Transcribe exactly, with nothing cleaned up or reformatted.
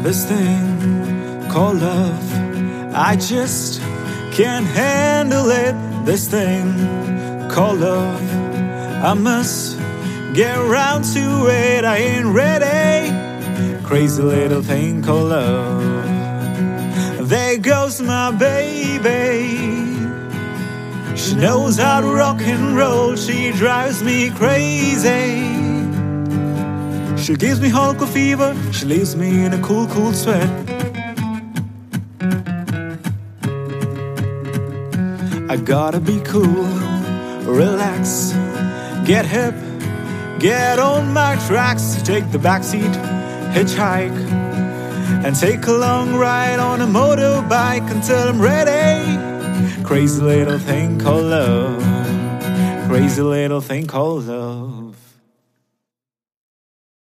This thing called love, I just can't handle it. This thing called love, I must get around to it. I ain't ready. Crazy little thing called love. There goes my baby. She knows how to rock and roll. She drives me crazy. She gives me hardcore fever. She leaves me in a cool, cool sweat. I gotta be cool, relax, get hip, get on my tracks. Take the backseat, hitchhike, and take a long ride on a motorbike until I'm ready. Crazy little thing called love. Crazy little thing called love.